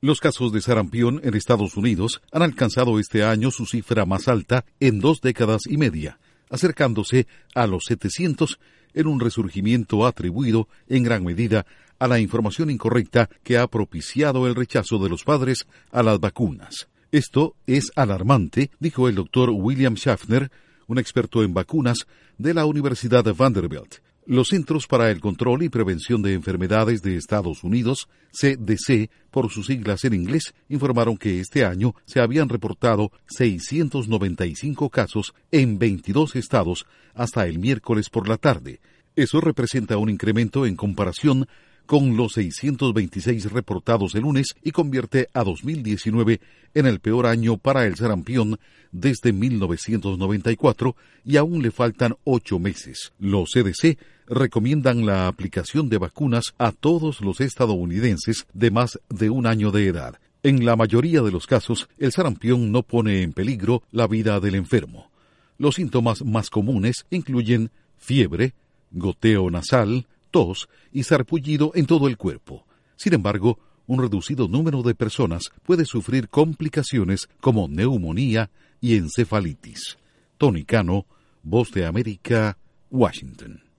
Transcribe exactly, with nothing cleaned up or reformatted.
Los casos de sarampión en Estados Unidos han alcanzado este año su cifra más alta en dos décadas y media, acercándose a los setecientos en un resurgimiento atribuido en gran medida a la información incorrecta que ha propiciado el rechazo de los padres a las vacunas. Esto es alarmante, dijo el doctor William Schaffner, un experto en vacunas de la Universidad de Vanderbilt. Los Centros para el Control y Prevención de Enfermedades de Estados Unidos, C D C, por sus siglas en inglés, informaron que este año se habían reportado seiscientos noventa y cinco casos en veintidós estados hasta el miércoles por la tarde. Eso representa un incremento en comparación con los seiscientos veintiséis reportados el lunes y convierte a dos mil diecinueve en el peor año para el sarampión desde mil novecientos noventa y cuatro y aún le faltan ocho meses. Los C D C recomiendan la aplicación de vacunas a todos los estadounidenses de más de un año de edad. En la mayoría de los casos, el sarampión no pone en peligro la vida del enfermo. Los síntomas más comunes incluyen fiebre, goteo nasal, tos y sarpullido en todo el cuerpo. Sin embargo, un reducido número de personas puede sufrir complicaciones como neumonía y encefalitis. Tony Cano, Voz de América, Washington.